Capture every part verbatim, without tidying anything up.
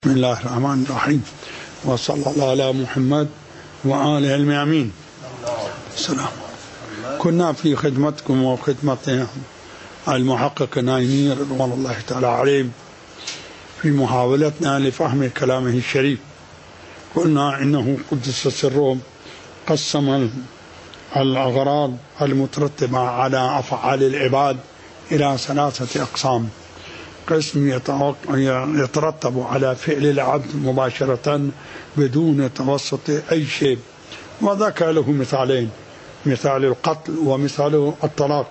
بسم الله الرحمن الرحيم، وصلى الله على محمد وآله الميامين. السلام. كنا في خدمتكم وخدمة المحقق النايمي رضوان الله تعالى عليه في محاولتنا لفهم كلامه الشريف. قلنا إنه قدس سره قسم الأغراض المترتبة على أفعال العباد إلى ثلاثة أقسام: قسم يترتب على فعل العبد مباشرة بدون توسط أي شيء، وذكر له مثالين: مثال القتل ومثال الطلاق.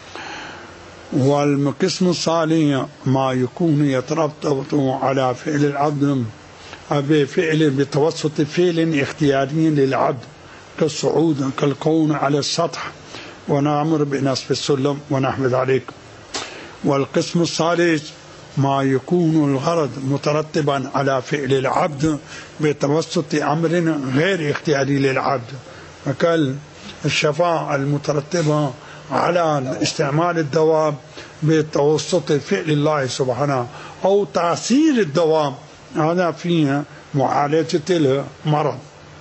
والقسم الثاني ما يكون يترتب على فعل العبد بفعل بتوسط فعل اختياري للعبد كالصعود كالكون على السطح ونأمر بنصب السلم ونحو ذلك. والقسم الثالث ما يكون الغرض مترتبا على فعل العبد بتوسط أمر غير اختياري للعبد، كالشفاعة المترتبة على استعمال الدواء بتوسط فعل الله سبحانه، أو تأثير الدواء هذا فيها معالجة المرض.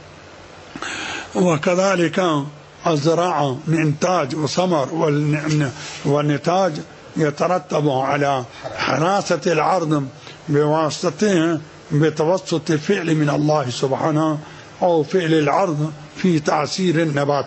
وكذلك الزراعة من إنتاج وثمر، والنتاج يترتب على حراسة العرض بواسطته بتوسط فعل من الله سبحانه أو فعل العرض في تأثير النبات.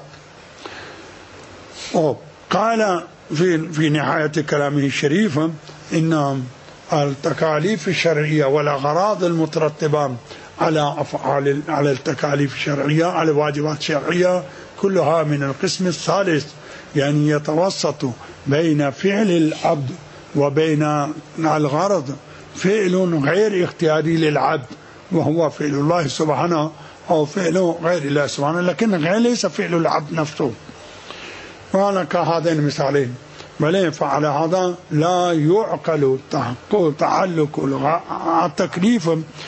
قال في في نهاية كلامه الشريف إن التكاليف الشرعية والأغراض المترتبة على أفعال على التكاليف الشرعية على الواجبات الشرعية كلها من القسم الثالث، يعني يتوسط بين فعل العبد وبين الغرض فعل غير اختياري للعبد وهو فعل الله سبحانه أو فعل غير الله سبحانه، لكن غير ليس فعل العبد نفسه. وأنا كهذين المثالين بل فعلى هذا لا يعقل تعلق التكليف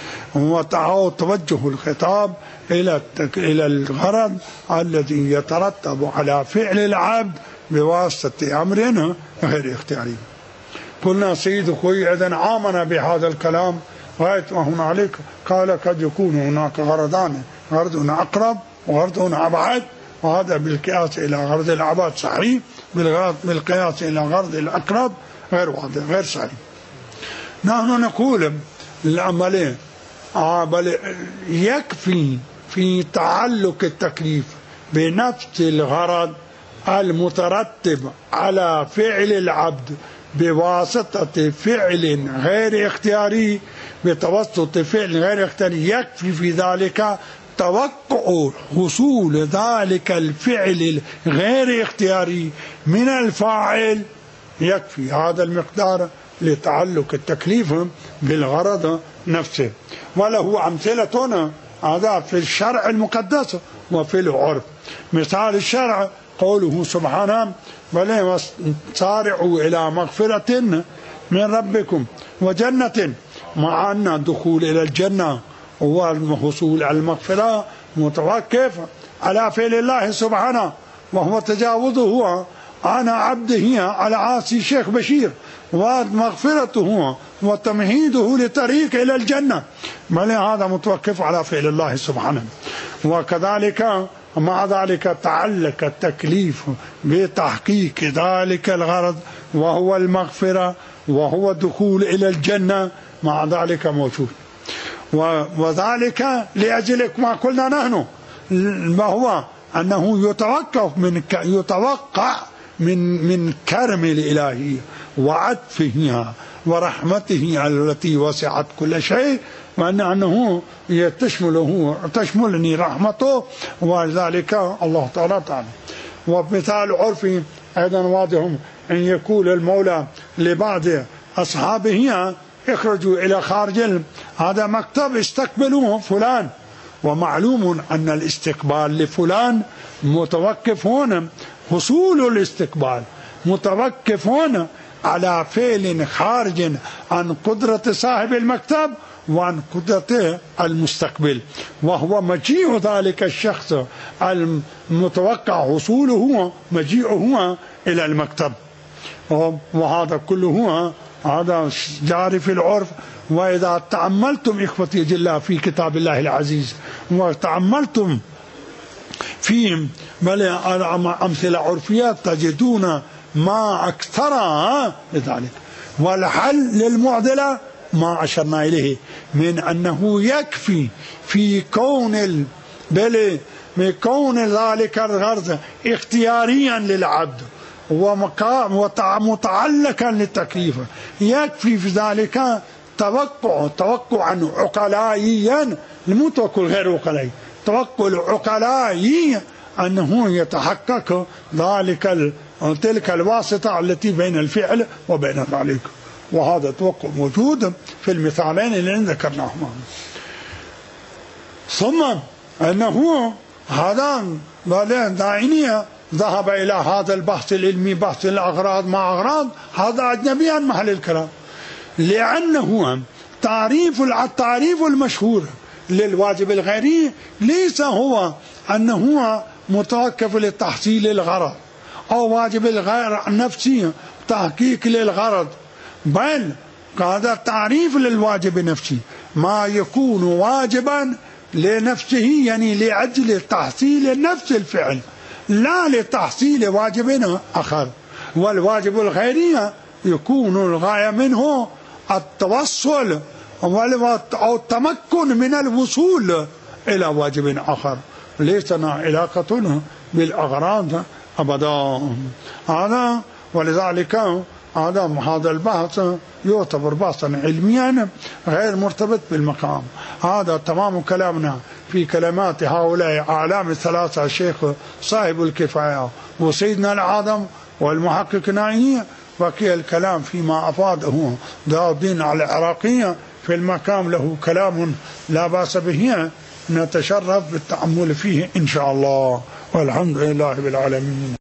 وتوجه الخطاب إلى إلى الغرض الذي يترتب على فعل العبد بواسطة أمرنا غير اختياري. قلنا سيد خوي إذن آمن بهذا الكلام غاية ما هنالك، قال قد يكون هناك غرضان: غرض أقرب وغرض أبعد، وهذا بالقياس إلى غرض الأبعد صحيح، بالقياس إلى غرض الأقرب غير واضح غير صحيح. نحن نقول العملية بل يكفي في تعلق التكليف بنفس الغرض المترتب على فعل العبد بواسطة فعل غير اختياري بتوسط فعل غير اختياري، يكفي في ذلك توقع حصول ذلك الفعل الغير اختياري من الفاعل، يكفي هذا المقدار لتعلق التكليف بالغرض نفسه. وله أمثلة هذا في الشرع المقدس وفي العرف. مثال الشرع قوله سبحانه: بل سارعوا إلى مغفرة من ربكم وجنة، مع أن الدخول إلى الجنة والحصول على المغفرة متوقف على فعل الله سبحانه، وهو تجاوزه عن عبده على عاصي الشيخ بشير، ومغفرته وتمهيده لطريق إلى الجنة، بل هذا متوقف على فعل الله سبحانه. وكذلك مع ذلك تعلق التكليف بتحقيق ذلك الغرض وهو المغفرة وهو الدخول إلى الجنة، مع ذلك موجود. وذلك لأجل ما قلنا نحن، ما هو أنه يتوقف من يتوقع من من كرم الإلهي وعطفه ورحمته التي وسعت كل شيء، وأن أنه تشمله تشملني رحمته، وذلك الله تعالى تعالى. ومثال عرفي أيضا واضح: أن يقول المولى لبعض أصحابه: اخرجوا إلى خارج هذا مكتب استقبلوه فلان، ومعلوم أن الاستقبال لفلان متوقف هنا، حصول الاستقبال متوقف هنا على فعل خارج عن قدرة صاحب المكتب وعن قدرته المستقبل، وهو مجيء ذلك الشخص المتوقع حصوله مجيئه إلى المكتب. وهذا كله هذا جاري في العرف وإذا تأملتم إخوتي جل في كتاب الله العزيز وتأملتم في أمثلة عرفية تجدون ما أكثرها لذلك. والحل للمعضلة ما أشرنا إليه من أنه يكفي في كون بل من كون ذلك الغرض اختياريا للعبد ومتعلقا للتكليف، يكفي في ذلك توقع توقعا عقلائيا، مو توقع غير عقلائي، توقع عقلائي أنه يتحقق ذلك تلك الواسطة التي بين الفعل وبين ذلك. وهذا توقع موجود في المثالين اللي ذكرناهما. ثم أنه هذا داعينية ذهب إلى هذا البحث العلمي، بحث الأغراض مع أغراض، هذا أجنبي عن محل الكلام، لأنه تعريف التعريف المشهور للواجب الغيري ليس هو أنه متوقف لتحصيل الغرض أو واجب الغير نفسي تحقيق للغرض، بل هذا تعريف للواجب النفسي ما يكون واجبا لنفسه، يعني لأجل تحصيل نفس الفعل لا لتحصيل واجب آخر. والواجب الغيري يكون الغاية منه التوصل أو التمكن من الوصول إلى واجب آخر، ليس لنا علاقة بالأغراض أبدا. هذا ولذلك هذا هذا البحث يعتبر بحثا علميا غير مرتبط بالمقام. هذا تمام كلامنا في كلمات هؤلاء أعلام الثلاثة، الشيخ صاحب الكفاية وسيدنا العظم والمحقق نائي، وكي الكلام فيما أفاده ضياء الدين العراقي في المقام له كلام لا بأس به، نتشرف بالتأمل فيه إن شاء الله، والحمد لله بالعالمين.